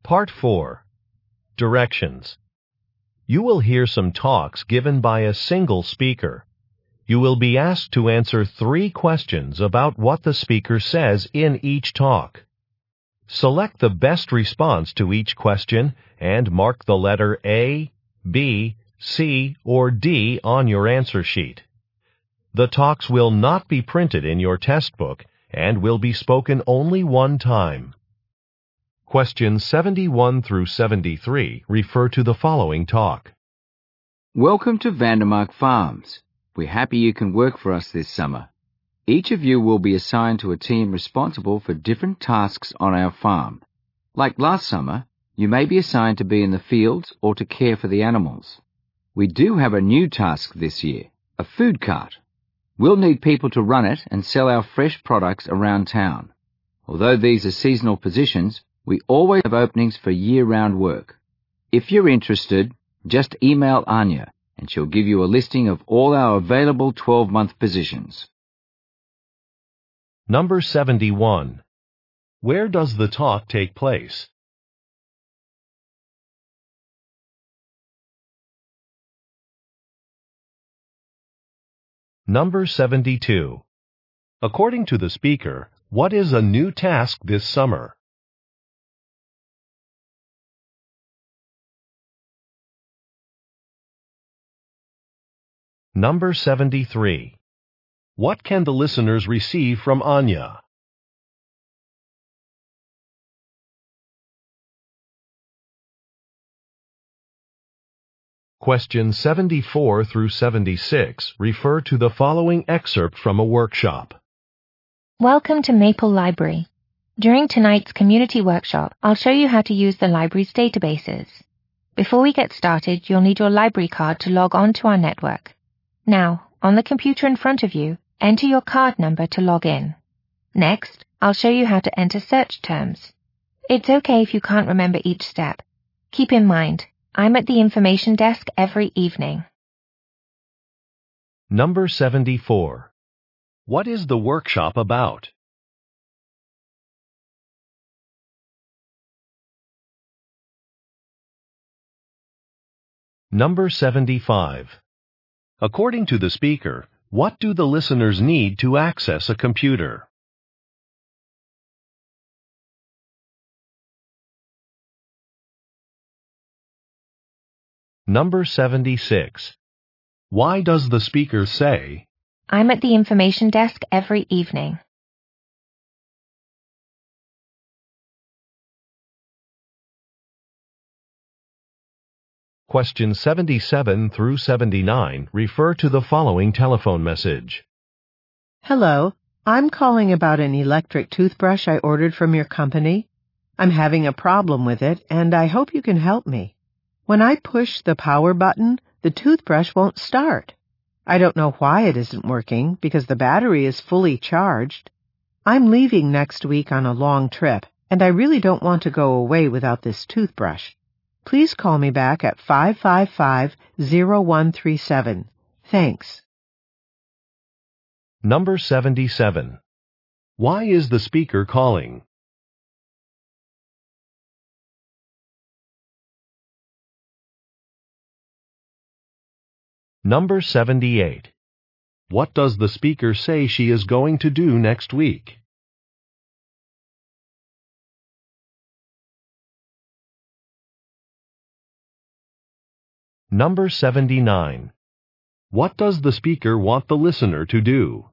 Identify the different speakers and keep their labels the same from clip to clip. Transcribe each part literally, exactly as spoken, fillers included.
Speaker 1: Part four. Directions. You will hear some talks given by a single speaker. You will be asked to answer three questions about what the speaker says in each talk. Select the best response to each question and mark the letter A, B, C, or D on your answer sheet. The talks will not be printed in your test book and will be spoken only one time. Questions seventy-one through seventy-three refer to the following talk.
Speaker 2: Welcome to Vandermark Farms. We're happy you can work for us this summer. Each of you will be assigned to a team responsible for different tasks on our farm. Like last summer, you may be assigned to be in the fields or to care for the animals. We do have a new task this year, a food cart. We'll need people to run it and sell our fresh products around town. Although these are seasonal positions, we always have openings for year-round work. If you're interested, just email Anya, and she'll give you a listing of all our available twelve-month positions.
Speaker 1: Number seventy-one. Where does the talk take place? Number seventy-two. According to the speaker, what is a new task this summer? Number seventy-three. What can the listeners receive from Anya? Questions seventy-four through seventy-six refer to the following excerpt from a workshop.
Speaker 3: Welcome to Maple Library. During tonight's community workshop, I'll show you how to use the library's databases. Before we get started, you'll need your library card to log on to our network. Now, on the computer in front of you, enter your card number to log in. Next, I'll show you how to enter search terms. It's okay if you can't remember each step. Keep in mind, I'm at the information desk every evening.
Speaker 1: Number seventy-four. What is the workshop about? Number seventy-five. According to the speaker, what do the listeners need to access a computer? Number seventy-six. Why does the speaker say,
Speaker 3: I'm at the information desk every evening?
Speaker 1: Questions seventy-seven through seventy-nine refer to the following telephone message.
Speaker 4: Hello, I'm calling about an electric toothbrush I ordered from your company. I'm having a problem with it, and I hope you can help me. When I push the power button, the toothbrush won't start. I don't know why it isn't working, because the battery is fully charged. I'm leaving next week on a long trip, and I really don't want to go away without this toothbrush. Please call me back at five five five, zero one three seven. Thanks.
Speaker 1: Number seventy-seven. Why is the speaker calling? Number seventy-eight. What does the speaker say she is going to do next week? Number seventy-nine. What does the speaker want the listener to do?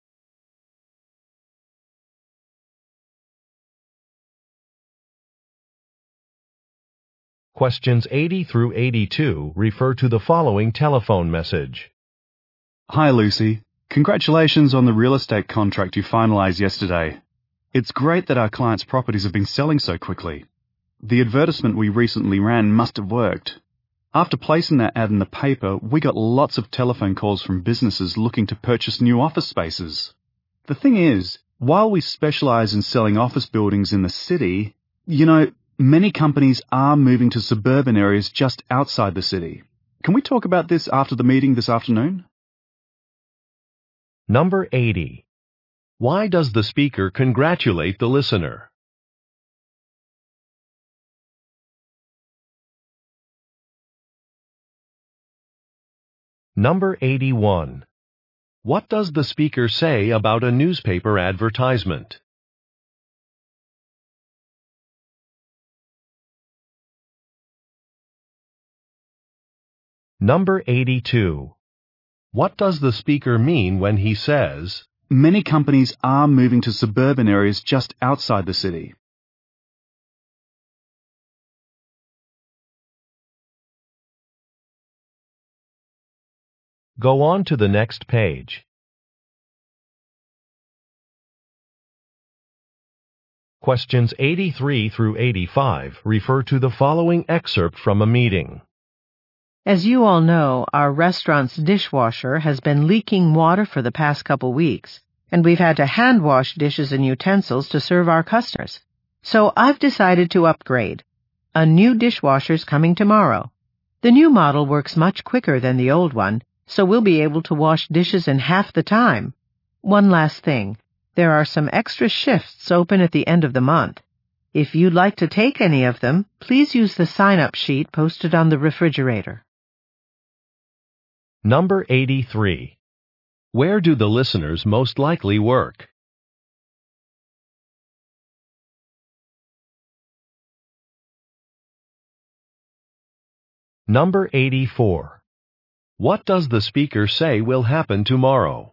Speaker 1: Questions eighty through eighty-two refer to the following telephone message.
Speaker 5: Hi, Lucy. Congratulations on the real estate contract you finalized yesterday. It's great that our clients' properties have been selling so quickly. The advertisement we recently ran must have worked. After placing that ad in the paper, we got lots of telephone calls from businesses looking to purchase new office spaces. The thing is, while we specialize in selling office buildings in the city, you know, many companies are moving to suburban areas just outside the city. Can we talk about this after the meeting this afternoon?
Speaker 1: Number eighty. Why does the speaker congratulate the listener? Number eighty-one. What does the speaker say about a newspaper advertisement? Number eighty-two. What does the speaker mean when he says,
Speaker 5: Many companies are moving to suburban areas just outside the city.
Speaker 1: Go on to the next page. Questions eighty-three through eighty-five refer to the following excerpt from a meeting.
Speaker 4: As you all know, our restaurant's dishwasher has been leaking water for the past couple weeks, and we've had to hand wash dishes and utensils to serve our customers. So I've decided to upgrade. A new dishwasher's coming tomorrow. The new model works much quicker than the old one, so we'll be able to wash dishes in half the time. One last thing. There are some extra shifts open at the end of the month. If you'd like to take any of them, please use the sign-up sheet posted on the refrigerator.
Speaker 1: Number eighty-three. Where do the listeners most likely work? Number eighty-four. What does the speaker say will happen tomorrow?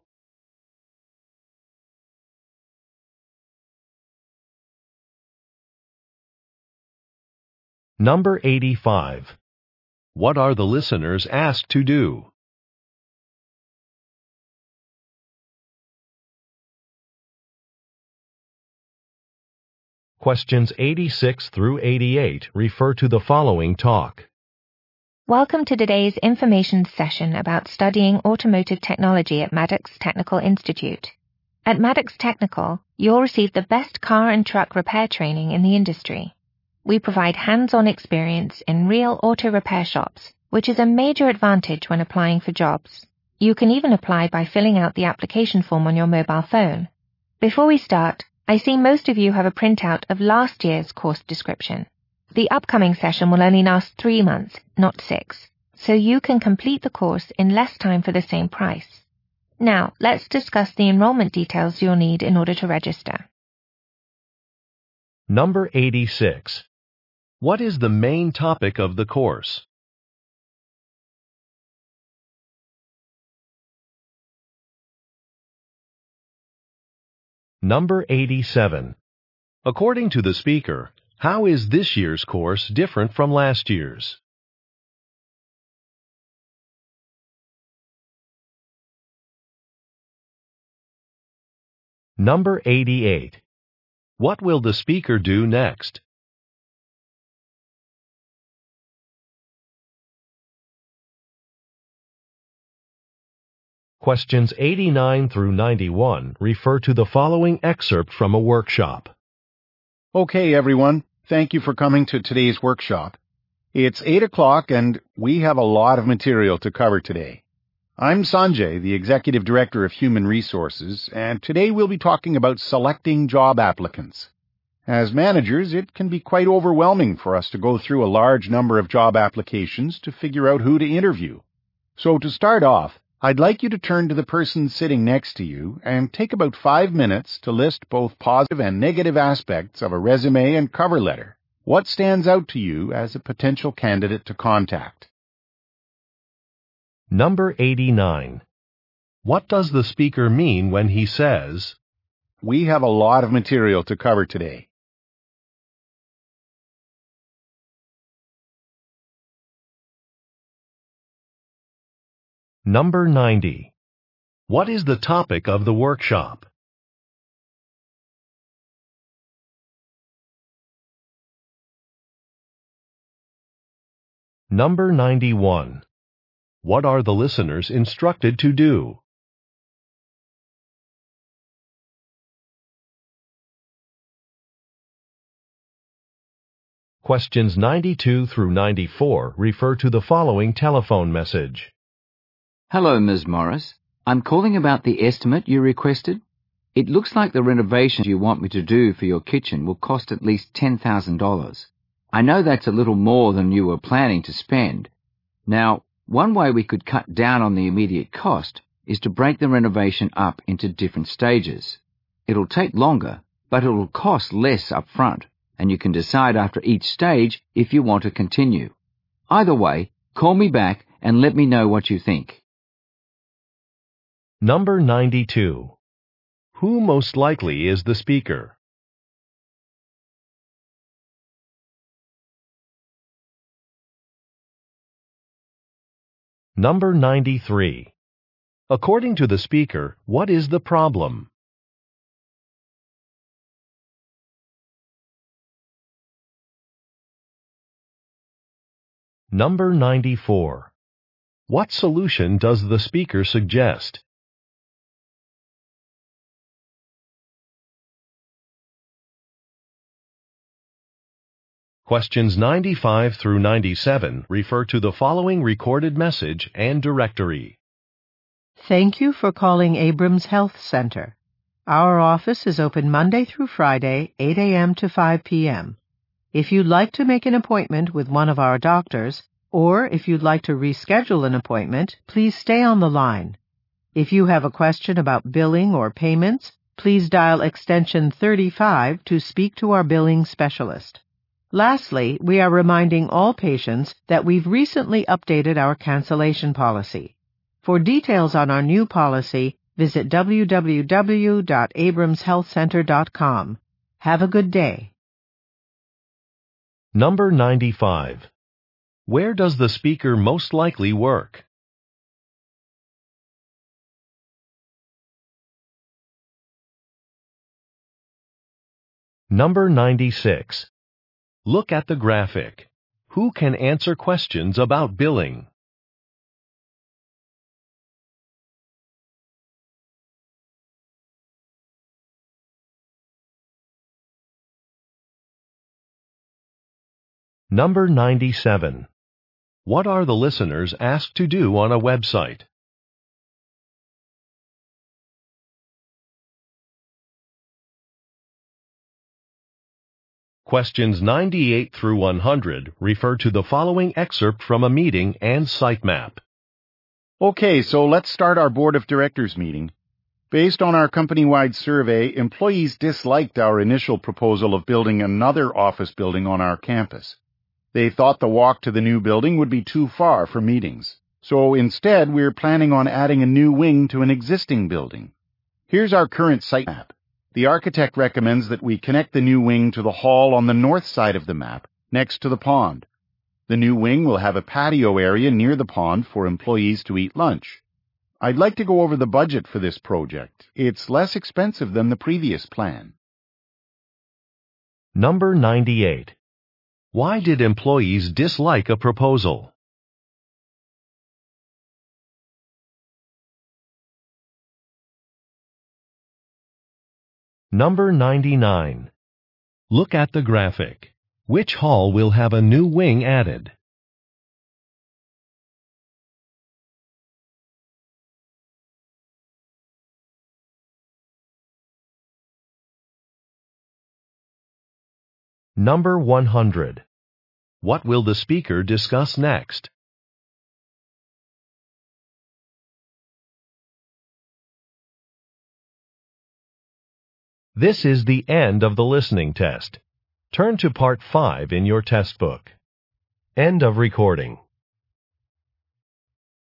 Speaker 1: Number eighty-five. What are the listeners asked to do? Questions eighty-six through eighty-eight refer to the following talk.
Speaker 3: Welcome to today's information session about studying automotive technology at Maddox Technical Institute. At Maddox Technical, you'll receive the best car and truck repair training in the industry. We provide hands-on experience in real auto repair shops, which is a major advantage when applying for jobs. You can even apply by filling out the application form on your mobile phone. Before we start, I see most of you have a printout of last year's course description. The upcoming session will only last three months, not six, so you can complete the course in less time for the same price. Now, let's discuss the enrollment details you'll need in order to register.
Speaker 1: Number eighty-six. What is the main topic of the course? Number eighty-seven. According to the speaker, how is this year's course different from last year's? Number eighty-eight. What will the speaker do next? Questions eighty-nine through ninety-one refer to the following excerpt from a workshop.
Speaker 6: Okay, everyone. Thank you for coming to today's workshop. It's eight o'clock and we have a lot of material to cover today. I'm Sanjay, the Executive Director of Human Resources, and today we'll be talking about selecting job applicants. As managers, it can be quite overwhelming for us to go through a large number of job applications to figure out who to interview. So to start off, I'd like you to turn to the person sitting next to you and take about five minutes to list both positive and negative aspects of a resume and cover letter. What stands out to you as a potential candidate to contact?
Speaker 1: Number eighty-nine. What does the speaker mean when he says,
Speaker 6: We have a lot of material to cover today.
Speaker 1: Number ninety. What is the topic of the workshop? Number ninety-one. What are the listeners instructed to do? Questions ninety-two through ninety-four refer to the following telephone message.
Speaker 2: Hello, Miz Morris. I'm calling about the estimate you requested. It looks like the renovations you want me to do for your kitchen will cost at least ten thousand dollars. I know that's a little more than you were planning to spend. Now, One way we could cut down on the immediate cost is to break the renovation up into different stages. It'll take longer, but it'll cost less up front, and you can decide after each stage if you want to continue. Either way, call me back and let me know what you think.
Speaker 1: Number ninety-two. Who most likely is the speaker? Number ninety-three. According to the speaker, what is the problem? Number ninety-four. What solution does the speaker suggest? Questions ninety-five through ninety-seven refer to the following recorded message and directory.
Speaker 4: Thank you for calling Abrams Health Center. Our office is open Monday through Friday, eight a.m. to five p.m. If you'd like to make an appointment with one of our doctors, or if you'd like to reschedule an appointment, please stay on the line. If you have a question about billing or payments, please dial extension thirty-five to speak to our billing specialist. Lastly, we are reminding all patients that we've recently updated our cancellation policy. For details on our new policy, visit w w w dot abrams health center dot com. Have a good day.
Speaker 1: Number ninety-five. Where does the speaker most likely work? Number ninety-six. Look at the graphic. Who can answer questions about billing? Number ninety-seven. What are the listeners asked to do on a website? Questions ninety-eight through one hundred refer to the following excerpt from a meeting and sitemap.
Speaker 6: Okay, so let's start our Board of Directors meeting. Based on our company-wide survey, employees disliked our initial proposal of building another office building on our campus. They thought the walk to the new building would be too far for meetings. So instead, we're planning on adding a new wing to an existing building. Here's our current site map. The architect recommends that we connect the new wing to the hall on the north side of the map, next to the pond. The new wing will have a patio area near the pond for employees to eat lunch. I'd like to go over the budget for this project. It's less expensive than the previous plan.
Speaker 1: Number ninety-eight. Why did employees dislike a proposal? Number ninety-nine. Look at the graphic. Which hall will have a new wing added? Number one hundred. What will the speaker discuss next? This is the end of the listening test. Turn to Part five in your test book. End of recording.